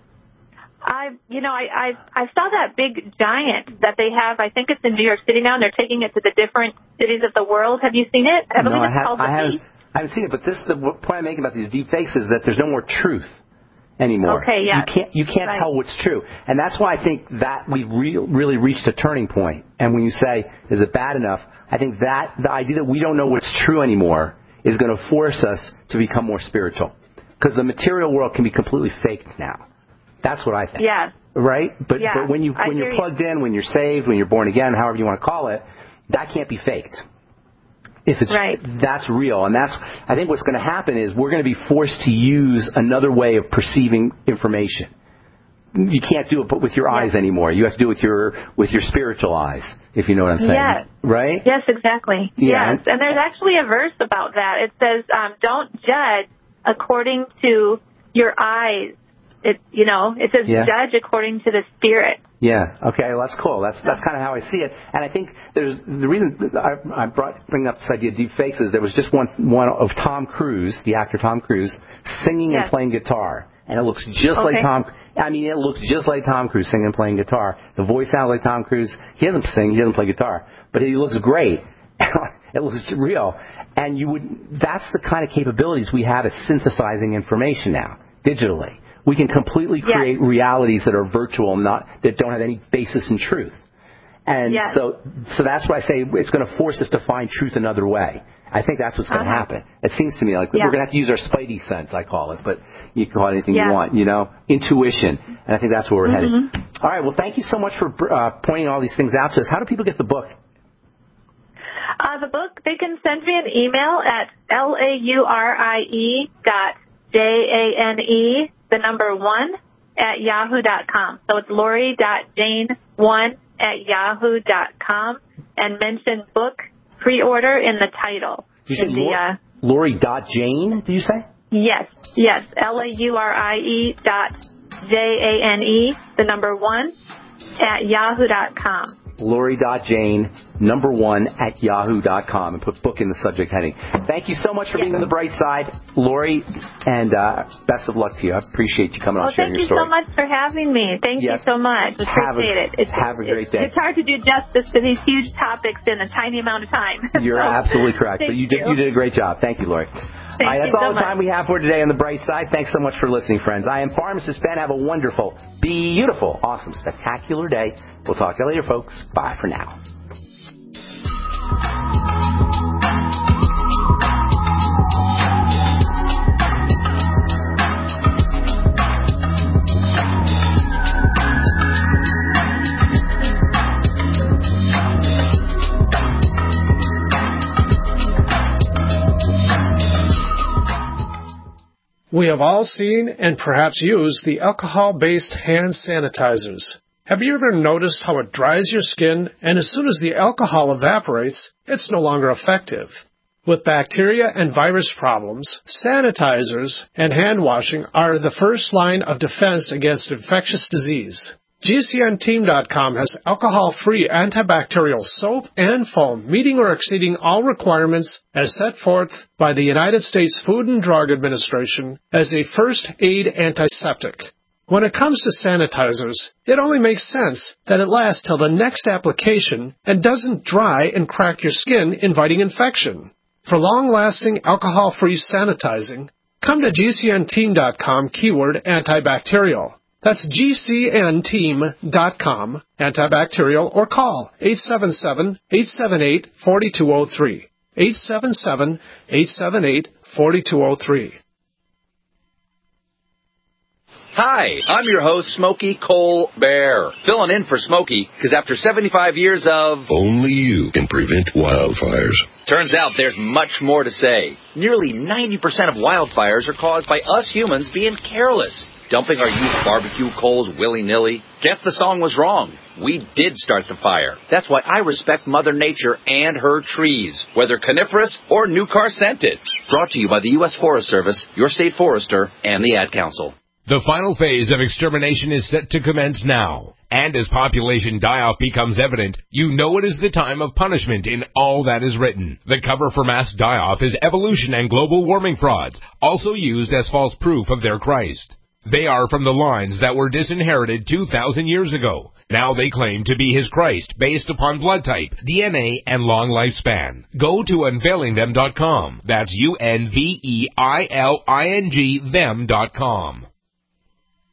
I saw that big giant that they have. I think it's in New York City now, and they're taking it to the different cities of the world. Have you seen it? I haven't seen it. But the point I'm making about these deep fakes is that there's no more truth anymore. Okay, yeah. You can't tell what's true, and that's why I think that we've really reached a turning point. And when you say, is it bad enough? I think that the idea that we don't know what's true anymore is going to force us to become more spiritual. because the material world can be completely faked now. That's what I think. Yes. Right? But when you're plugged in, when you're saved, when you're born again, however you want to call it, that can't be faked. If it's that's real, and I think what's going to happen is we're going to be forced to use another way of perceiving information. You can't do it with your eyes anymore. You have to do it with your spiritual eyes, if you know what I'm saying. Yes. Right? Yes, exactly. Yeah. Yes, and there's actually a verse about that. It says, "Don't judge according to your eyes." It says, "Judge according to the Spirit." Yeah. Okay. Well, that's cool. That's kind of how I see it. And I think there's the reason I bring up this idea of deep fakes is there was just one of Tom Cruise, the actor Tom Cruise, singing and playing guitar, and it looks just like Tom. I mean, it looks just like Tom Cruise singing and playing guitar. The voice sounds like Tom Cruise. He doesn't sing. He doesn't play guitar, but he looks great. It looks real. And that's the kind of capabilities we have as synthesizing information now digitally. We can completely create realities that are virtual, that don't have any basis in truth. And so that's why I say it's going to force us to find truth another way. I think that's what's going to happen. It seems to me like we're going to have to use our spidey sense, I call it, but you can call it anything you want, intuition. And I think that's where we're headed. All right, well, thank you so much for pointing all these things out to us. How do people get the book? The book, they can send me an email at laurie.jane1@yahoo.com. So it's laurie.jane1@yahoo.com, and mention book pre-order in the title. You said Laurie.Jane, did you say? Yes. laurie.1@yahoo.com. Laurie.Jane, 1@yahoo.com, and put book in the subject heading. Thank you so much for being on the bright side, Laurie, and best of luck to you. I appreciate you coming on and sharing your story. Thank you so much for having me. Thank you so much. Appreciate it. Have a great day. It's hard to do justice to these huge topics in a tiny amount of time. You're absolutely correct. But you did a great job. Thank you, Laurie. All right, that's all the time we have for today on the bright side. Thanks so much for listening, friends. I am Pharmacist Ben. Have a wonderful, beautiful, awesome, spectacular day. We'll talk to you later, folks. Bye for now. We have all seen and perhaps used the alcohol-based hand sanitizers. Have you ever noticed how it dries your skin, and as soon as the alcohol evaporates, it's no longer effective? With bacteria and virus problems, sanitizers and hand washing are the first line of defense against infectious disease. GCNteam.com has alcohol-free antibacterial soap and foam meeting or exceeding all requirements as set forth by the United States Food and Drug Administration as a first aid antiseptic. When it comes to sanitizers, it only makes sense that it lasts till the next application and doesn't dry and crack your skin, inviting infection. For long-lasting alcohol-free sanitizing, come to GCNteam.com keyword antibacterial. That's GCNteam.com, antibacterial, or call 877-878-4203. 877-878-4203. Hi, I'm your host, Smokey Colbert, filling in for Smokey, because after 75 years of... Only you can prevent wildfires. Turns out there's much more to say. Nearly 90% of wildfires are caused by us humans being careless, dumping our used barbecue coals willy-nilly. Guess the song was wrong. We did start the fire. That's why I respect Mother Nature and her trees, whether coniferous or new car scented. Brought to you by the U.S. Forest Service, your state forester, and the Ad Council. The final phase of extermination is set to commence now. And as population die-off becomes evident, you know it is the time of punishment in all that is written. The cover for mass die-off is evolution and global warming frauds, also used as false proof of their Christ. They are from the lines that were disinherited 2,000 years ago. Now they claim to be his Christ based upon blood type, DNA, and long lifespan. Go to unveilingthem.com. That's UNVEILING them.com.